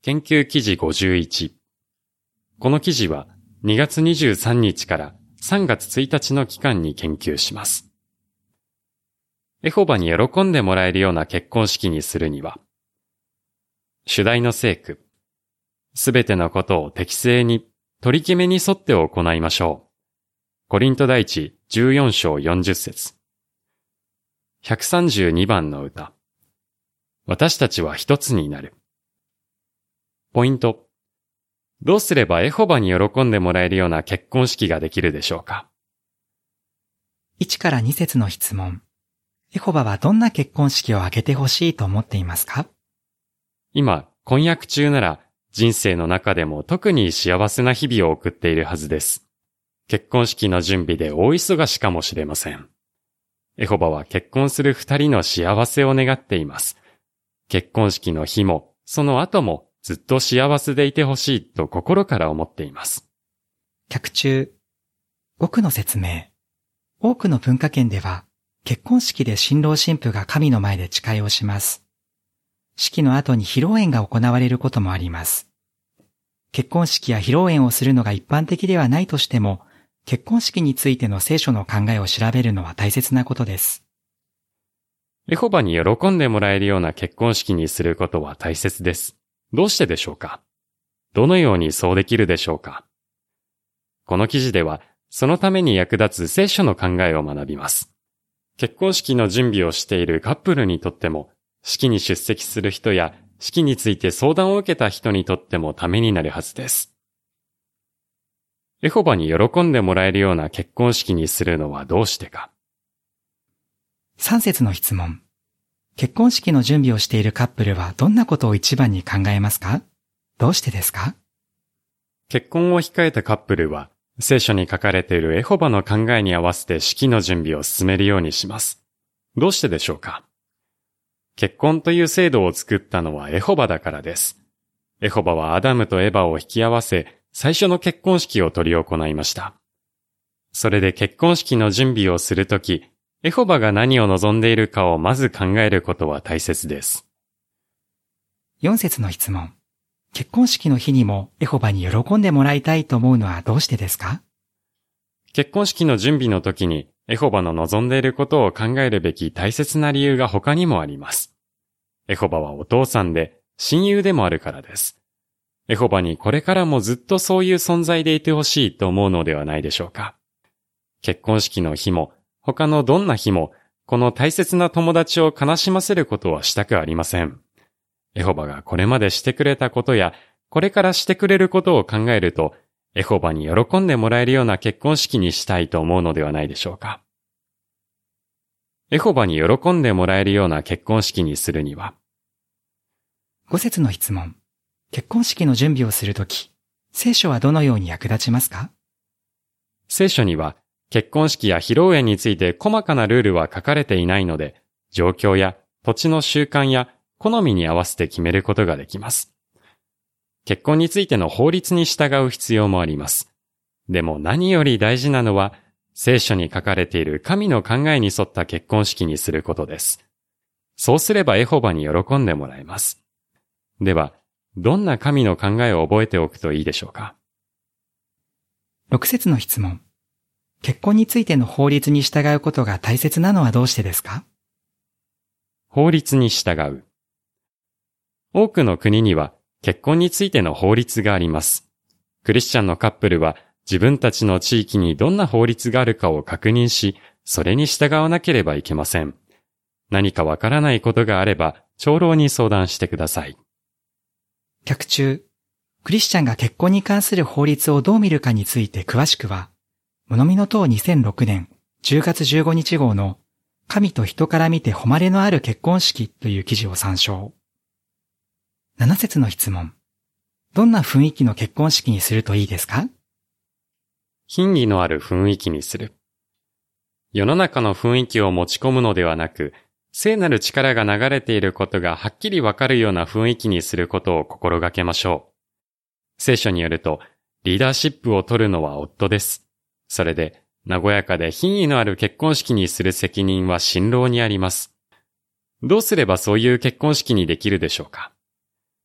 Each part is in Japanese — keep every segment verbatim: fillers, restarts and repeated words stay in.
研究記事ごじゅういち。この記事はにがつにじゅうさんにちからさんがつついたちの期間に研究します。エホバに喜んでもらえるような結婚式にするには、主題の聖句、すべてのことを適正に、取り決めに沿って行いましょう。コリント第一じゅうよんしょうよんじゅっせつ。ひゃくさんじゅうにばんの歌。私たちは一つになる。ポイント。どうすればエホバに喜んでもらえるような結婚式ができるでしょうか。 いちからにせつの質問。エホバはどんな結婚式を挙げてほしいと思っていますか？ 今、婚約中なら人生の中でも特に幸せな日々を送っているはずです。結婚式の準備で大忙しかもしれません。エホバは結婚する二人の幸せを願っています。結婚式の日もその後もずっと幸せでいてほしいと心から思っています。 脚注。語句の説明。多くの文化圏では結婚式で新郎新婦が神の前で誓いをします。式の後に披露宴が行われることもあります。結婚式や披露宴をするのが一般的ではないとしても、結婚式についての聖書の考えを調べるのは大切なことです。 エホバに喜んでもらえるような結婚式にすることは大切です。どうしてでしょうか？どのようにそうできるでしょうか？この記事では、そのために役立つ聖書の考えを学びます。結婚式の準備をしているカップルにとっても、式に出席する人や式について相談を受けた人にとってもためになるはずです。エホバに喜んでもらえるような結婚式にするのはどうしてか。 さんせつの質問。結婚式の準備をしているカップルはどんなことを一番に考えますか？どうしてですか？ 結婚を控えたカップルは、聖書に書かれているエホバの考えに合わせて式の準備を進めるようにします。どうしてでしょうか？結婚という制度を作ったのはエホバだからです。エホバはアダムとエバを引き合わせ、最初の結婚式を執り行いました。それで結婚式の準備をするとき、エホバが何を望んでいるかをまず考えることは大切です。 よんせつの質問。結婚式の日にもエホバに喜んでもらいたいと思うのはどうしてですか？ 結婚式の準備の時にエホバの望んでいることを考えるべき大切な理由が他にもあります。エホバはお父さんで親友でもあるからです。エホバにこれからもずっとそういう存在でいてほしいと思うのではないでしょうか。結婚式の日も他のどんな日もこの大切な友達を悲しませることはしたくありません。エホバがこれまでしてくれたことやこれからしてくれることを考えるとエホバに喜んでもらえるような結婚式にしたいと思うのではないでしょうか。エホバに喜んでもらえるような結婚式にするには。 ごせつの質問。結婚式の準備をするとき、聖書はどのように役立ちますか？ 聖書には結婚式や披露宴について細かなルールは書かれていないので、状況や土地の習慣や好みに合わせて決めることができます。結婚についての法律に従う必要もあります。でも何より大事なのは、聖書に書かれている神の考えに沿った結婚式にすることです。そうすればエホバに喜んでもらえます。では、どんな神の考えを覚えておくといいでしょうか。 ろくせつの質問。結婚についての法律に従うことが大切なのはどうしてですか？ 法律に従う。多くの国には結婚についての法律があります。クリスチャンのカップルは自分たちの地域にどんな法律があるかを確認し、それに従わなければいけません。何かわからないことがあれば、長老に相談してください。 脚注。クリスチャンが結婚に関する法律をどう見るかについて詳しくは、物見の塔にせんろくねんじゅうがつじゅうごにち号の神と人から見て誉れのある結婚式という記事を参照。ななせつの質問。どんな雰囲気の結婚式にするといいですか？ 品位のある雰囲気にする。世の中の雰囲気を持ち込むのではなく、聖なる力が流れていることがはっきりわかるような雰囲気にすることを心がけましょう。聖書によると、リーダーシップを取るのは夫です。それで、和やかで品位のある結婚式にする責任は新郎にあります。どうすればそういう結婚式にできるでしょうか。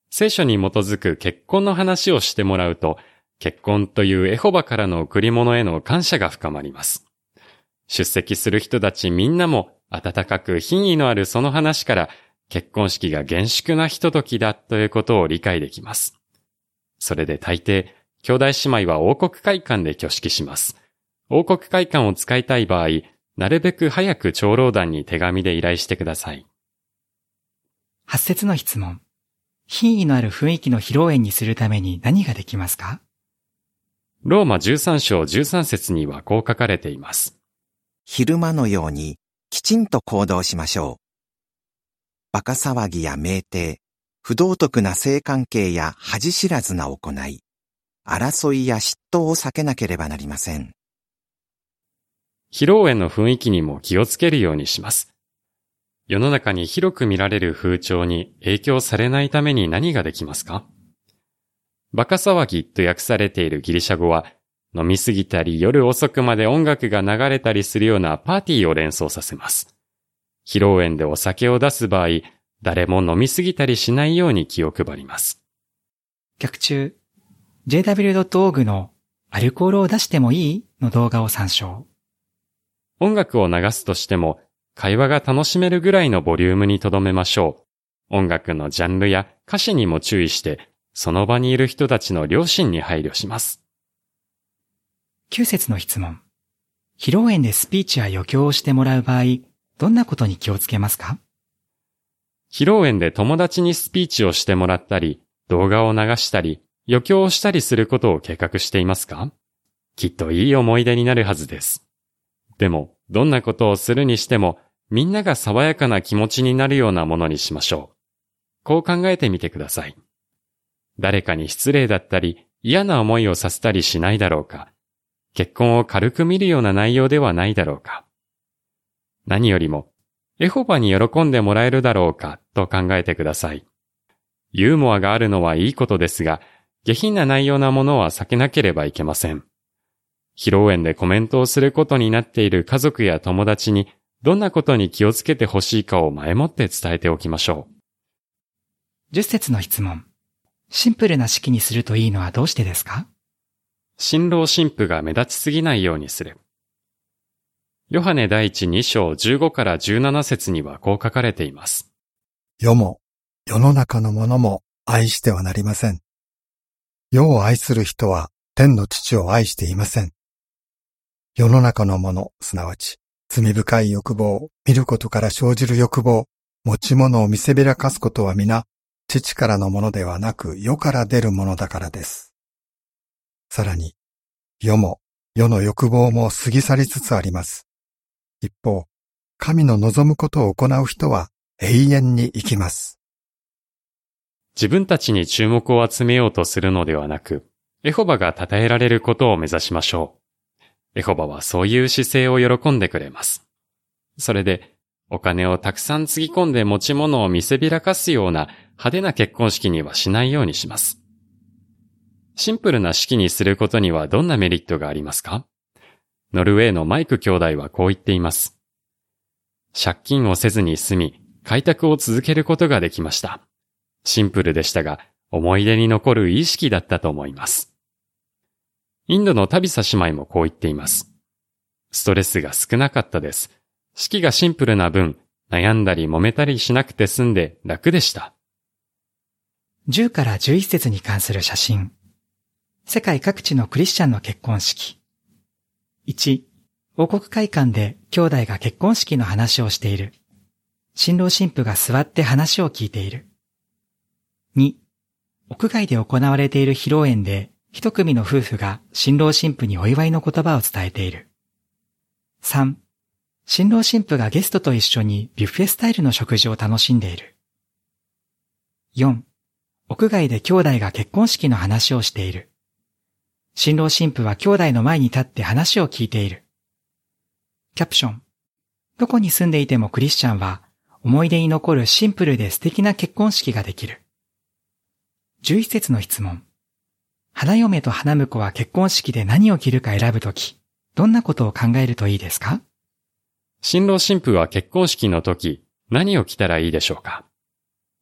聖書に基づく結婚の話をしてもらうと、結婚というエホバからの贈り物への感謝が深まります。出席する人たちみんなも温かく品位のあるその話から結婚式が厳粛なひとときだということを理解できます。それで大抵、兄弟姉妹は王国会館で挙式します。王国会館を使いたい場合、なるべく早く長老団に手紙で依頼してください。 はち節の質問。品位のある雰囲気の披露宴にするために何ができますか？ ローマじゅうさん章じゅうさん節にはこう書かれています。 昼間のようにきちんと行動しましょう。馬鹿騒ぎや酩酊、不道徳な性関係や恥知らずな行い、争いや嫉妬を避けなければなりません。 披露宴の雰囲気にも気をつけるようにします。世の中に広く見られる風潮に影響されないために何ができますか？馬鹿騒ぎと訳されているギリシャ語は、飲みすぎたり夜遅くまで音楽が流れたりするようなパーティーを連想させます。披露宴でお酒を出す場合、誰も飲みすぎたりしないように気を配ります。 逆中、ジェイダブリュードットオーグ のアルコールを出してもいいの動画を参照。 音楽を流すとしても、会話が楽しめるぐらいのボリュームに留めましょう。音楽のジャンルや歌詞にも注意して、その場にいる人たちの良心に配慮します。 きゅう節の質問。披露宴でスピーチや余興をしてもらう場合、どんなことに気をつけますか？ 披露宴で友達にスピーチをしてもらったり、動画を流したり、余興をしたりすることを計画していますか？きっといい思い出になるはずです。でも、どんなことをするにしても、みんなが爽やかな気持ちになるようなものにしましょう。こう考えてみてください。誰かに失礼だったり、嫌な思いをさせたりしないだろうか。結婚を軽く見るような内容ではないだろうか。何よりも、エホバに喜んでもらえるだろうかと考えてください。ユーモアがあるのはいいことですが、下品な内容なものは避けなければいけません。披露宴でコメントをすることになっている家族や友達にどんなことに気をつけてほしいかを前もって伝えておきましょう。 じゅっ節の質問。シンプルな式にするといいのはどうしてですか？ 新郎新婦が目立ちすぎないようにする。ヨハネ第一に章じゅうごからじゅうなな節にはこう書かれています。 世も世の中のものも愛してはなりません。世を愛する人は天の父を愛していません。世の中のもの、すなわち罪深い欲望、見ることから生じる欲望、持ち物を見せびらかすことは皆、父からのものではなく世から出るものだからです。さらに、世も世の欲望も過ぎ去りつつあります。一方、神の望むことを行う人は永遠に生きます。 自分たちに注目を集めようとするのではなく、エホバが称えられることを目指しましょう。エホバはそういう姿勢を喜んでくれます。それで、お金をたくさんつぎ込んで持ち物を見せびらかすような派手な結婚式にはしないようにします。シンプルな式にすることにはどんなメリットがありますか？ノルウェーのマイク兄弟はこう言っています。借金をせずに済み、開拓を続けることができました。シンプルでしたが、思い出に残るいい式だったと思います。インドのタビサ姉妹もこう言っています。ストレスが少なかったです。式がシンプルな分、悩んだり揉めたりしなくて済んで楽でした。 じゅうからじゅういち節に関する写真。世界各地のクリスチャンの結婚式。いち、王国会館で兄弟が結婚式の話をしている。新郎新婦が座って話を聞いている。に、屋外で行われている披露宴で一組の夫婦が新郎新婦にお祝いの言葉を伝えている。さん、新郎新婦がゲストと一緒にビュッフェスタイルの食事を楽しんでいる。よん、屋外で兄弟が結婚式の話をしている。新郎新婦は兄弟の前に立って話を聞いている。キャプション。どこに住んでいてもクリスチャンは思い出に残るシンプルで素敵な結婚式ができる。じゅういち節の質問。花嫁と花婿は結婚式で何を着るか選ぶとき、どんなことを考えるといいですか？ 新郎新婦は結婚式の時、何を着たらいいでしょうか？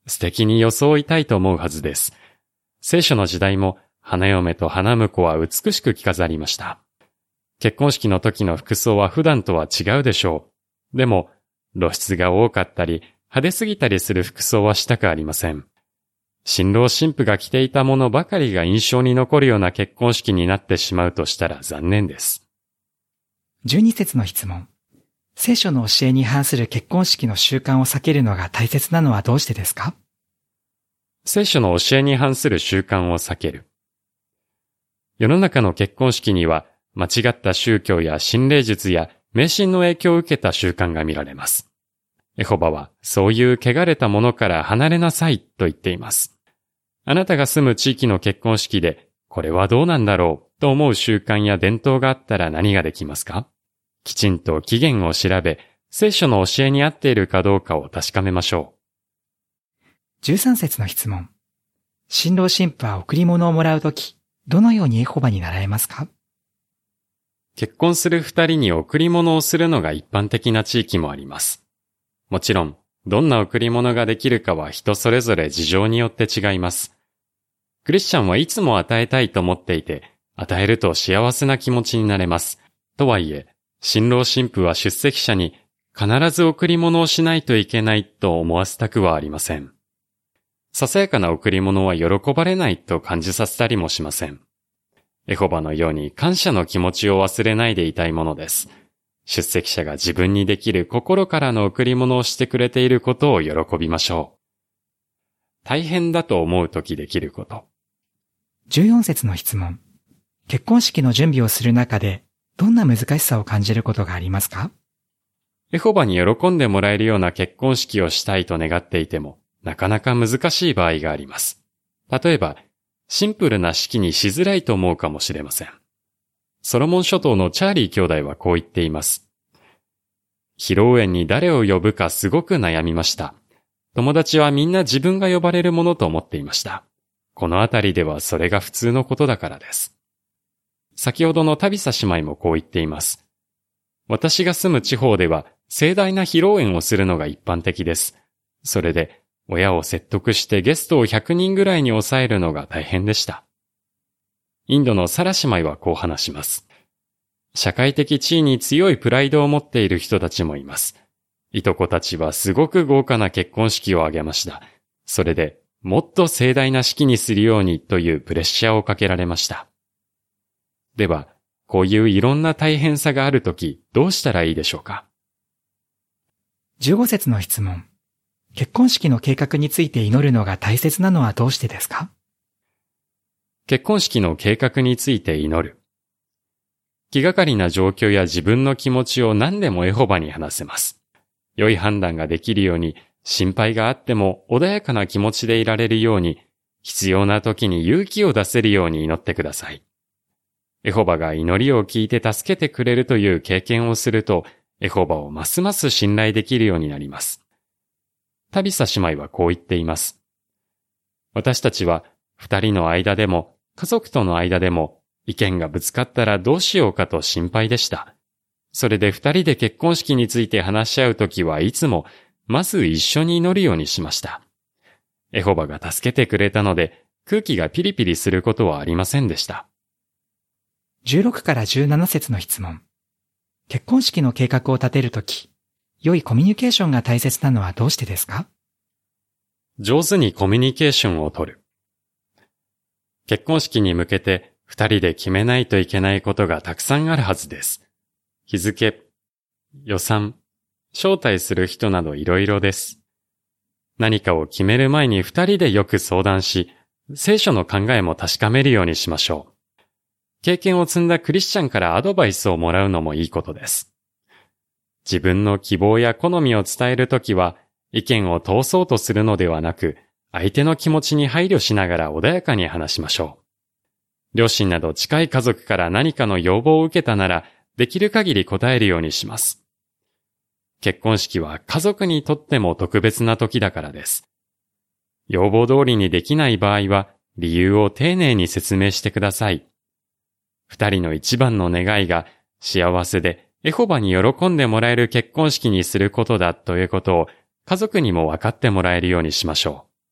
素敵に装いたいと思うはずです。聖書の時代も花嫁と花婿は美しく着飾りました。結婚式の時の服装は普段とは違うでしょう。でも、露出が多かったり、派手すぎたりする服装はしたくありません。新郎新婦が着ていたものばかりが印象に残るような結婚式になってしまうとしたら残念です。 じゅうに節の質問。聖書の教えに反する結婚式の習慣を避けるのが大切なのはどうしてですか？ 聖書の教えに反する習慣を避ける。世の中の結婚式には間違った宗教や心霊術や迷信の影響を受けた習慣が見られます。エホバはそういう汚れたものから離れなさいと言っています。あなたが住む地域の結婚式でこれはどうなんだろうと思う習慣や伝統があったら何ができますか？きちんと起源を調べ、聖書の教えに合っているかどうかを確かめましょう。 じゅうさん節の質問。新郎新婦は贈り物をもらうとき、どのようにエホバに習えますか？ 結婚する二人に贈り物をするのが一般的な地域もあります。もちろん、どんな贈り物ができるかは人それぞれ事情によって違います。クリスチャンはいつも与えたいと思っていて、与えると幸せな気持ちになれます。とはいえ、新郎新婦は出席者に必ず贈り物をしないといけないと思わせたくはありません。ささやかな贈り物は喜ばれないと感じさせたりもしません。エホバのように感謝の気持ちを忘れないでいたいものです。出席者が自分にできる心からの贈り物をしてくれていることを喜びましょう。大変だと思うときできること。 じゅうよん節の質問。結婚式の準備をする中で、どんな難しさを感じることがありますか？ エホバに喜んでもらえるような結婚式をしたいと願っていても、なかなか難しい場合があります。例えば、シンプルな式にしづらいと思うかもしれません。ソロモン諸島のチャーリー兄弟はこう言っています。披露宴に誰を呼ぶかすごく悩みました。友達はみんな自分が呼ばれるものと思っていました。このあたりではそれが普通のことだからです。先ほどのタビサ姉妹もこう言っています。私が住む地方では盛大な披露宴をするのが一般的です。それで親を説得してゲストをひゃくにんぐらいに抑えるのが大変でした。インドのサラ姉妹はこう話します。社会的地位に強いプライドを持っている人たちもいます。いとこたちはすごく豪華な結婚式を挙げました。それでもっと盛大な式にするようにというプレッシャーをかけられました。では、こういういろんな大変さがあるとき、どうしたらいいでしょうか？ じゅうご節の質問。結婚式の計画について祈るのが大切なのはどうしてですか？ 結婚式の計画について祈る。気がかりな状況や自分の気持ちを何でもエホバに話せます。良い判断ができるように、心配があっても穏やかな気持ちでいられるように、必要な時に勇気を出せるように祈ってください。エホバが祈りを聞いて助けてくれるという経験をすると、エホバをますます信頼できるようになります。タビサ姉妹はこう言っています。私たちは二人の間でも家族との間でも意見がぶつかったらどうしようかと心配でした。それで二人で結婚式について話し合うときはいつもまず一緒に祈るようにしました。エホバが助けてくれたので空気がピリピリすることはありませんでした。 じゅうろくからじゅうなな節の質問。結婚式の計画を立てるとき、良いコミュニケーションが大切なのはどうしてですか？ 上手にコミュニケーションをとる。結婚式に向けて二人で決めないといけないことがたくさんあるはずです。日付、予算、招待する人などいろいろです。何かを決める前に二人でよく相談し、聖書の考えも確かめるようにしましょう。経験を積んだクリスチャンからアドバイスをもらうのもいいことです。自分の希望や好みを伝えるときは、意見を通そうとするのではなく、相手の気持ちに配慮しながら穏やかに話しましょう。両親など近い家族から何かの要望を受けたなら、できる限り答えるようにします。結婚式は家族にとっても特別な時だからです。要望通りにできない場合は、理由を丁寧に説明してください。二人の一番の願いが幸せでエホバに喜んでもらえる結婚式にすることだということを家族にも分かってもらえるようにしましょ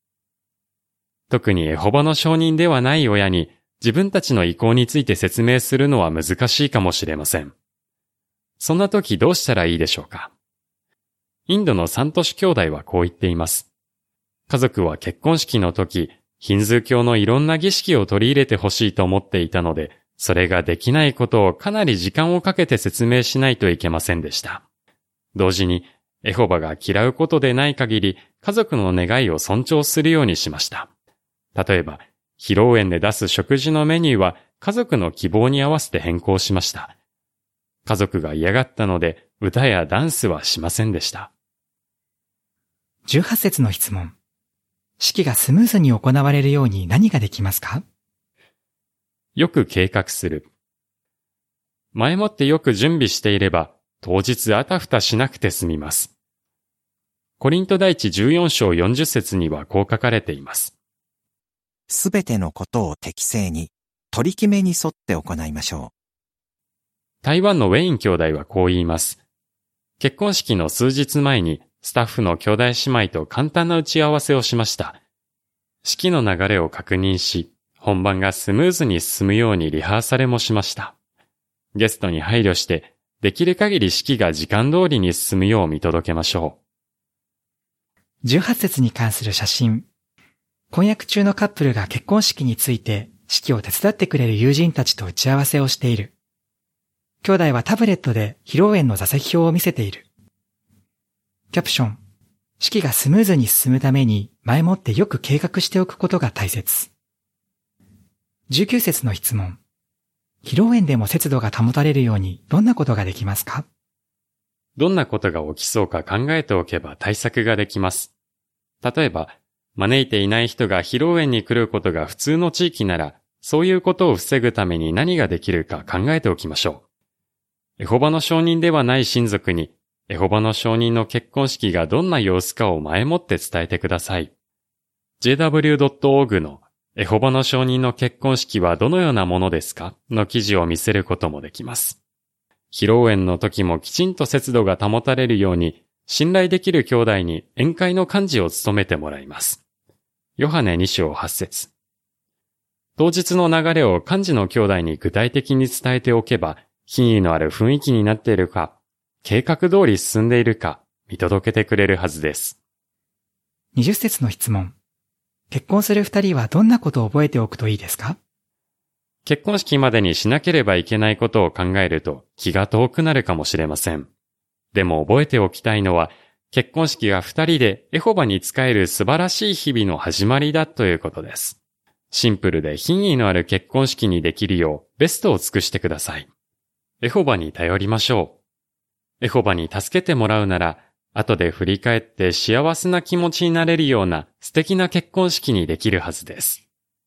特にエホバの証人ではない親に自分たちの意向について説明するのは難しいかもしれません。そんな時どうしたらいいでしょうか。インドのサントシ兄弟はこう言っています。家族は結婚式の時、ヒンズー教のいろんな儀式を取り入れてほしいと思っていたので、それができないことをかなり時間をかけて説明しないといけませんでした。同時に、エホバが嫌うことでない限り、家族の願いを尊重するようにしました。例えば、披露宴で出す食事のメニューは家族の希望に合わせて変更しました。家族が嫌がったので、歌やダンスはしませんでした。 じゅうはち節の質問。式がスムーズに行われるように何ができますか？ よく計画する。前もってよく準備していれば、当日あたふたしなくて済みます。コリント第一じゅうよん章よんじゅっ節にはこう書かれています。 すべてのことを適正に、取り決めに沿って行いましょう。 台湾のウェイン兄弟はこう言います。結婚式の数日前にスタッフの兄弟姉妹と簡単な打ち合わせをしました。式の流れを確認し、本番がスムーズに進むようにリハーサルもしました。ゲストに配慮して、できる限り式が時間通りに進むよう見届けましょう。じゅうはち節に関する写真。婚約中のカップルが結婚式について式を手伝ってくれる友人たちと打ち合わせをしている。兄弟はタブレットで披露宴の座席表を見せている。キャプション。式がスムーズに進むために前もってよく計画しておくことが大切。じゅうきゅう節の質問。披露宴でも節度が保たれるようにどんなことができますか？ どんなことが起きそうか考えておけば対策ができます。例えば、招いていない人が披露宴に来ることが普通の地域なら、そういうことを防ぐために何ができるか考えておきましょう。エホバの証人ではない親族に、エホバの証人の結婚式がどんな様子かを前もって伝えてください。ジェイダブリュードットオーアールジー のエホバの証人の結婚式はどのようなものですかの記事を見せることもできます。披露宴の時もきちんと節度が保たれるように、信頼できる兄弟に宴会の幹事を務めてもらいます。ヨハネに章はち節。当日の流れを幹事の兄弟に具体的に伝えておけば、品位のある雰囲気になっているか、計画通り進んでいるか、見届けてくれるはずです。 にじゅう節の質問。結婚する二人はどんなことを覚えておくといいですか？ 結婚式までにしなければいけないことを考えると気が遠くなるかもしれません。でも覚えておきたいのは、結婚式が二人でエホバに仕える素晴らしい日々の始まりだということです。シンプルで品位のある結婚式にできるようベストを尽くしてください。エホバに頼りましょう。エホバに助けてもらうなら、後で振り返って幸せな気持ちになれるような素敵な結婚式にできるはずです。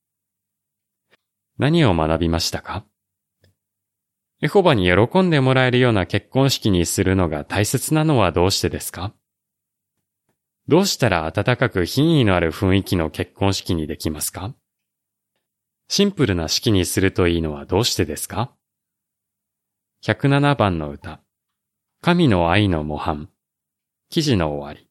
何を学びましたか？エホバに喜んでもらえるような結婚式にするのが大切なのはどうしてですか？どうしたら温かく品位のある雰囲気の結婚式にできますか？シンプルな式にするといいのはどうしてですか？ひゃくななばんの歌。神の愛の模範。記事の終わり。